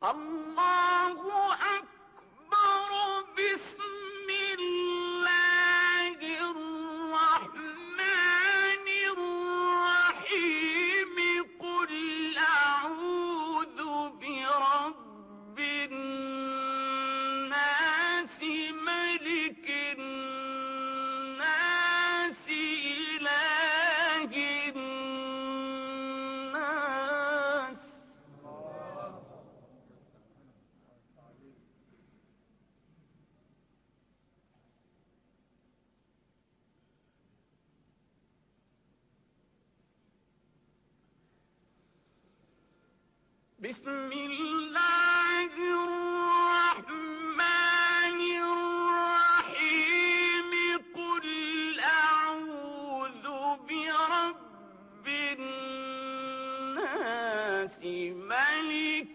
الله أكبر. بسم الله الرحمن الرحيم. قل أعوذ برب الناس ملك الناس إله الناس. بسم الله الرحمن الرحيم. قل أعوذ برب الناس ملك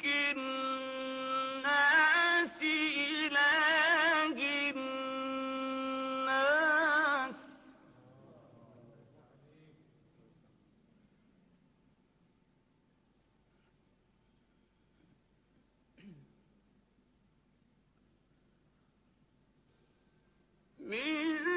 الناس إله الناس. من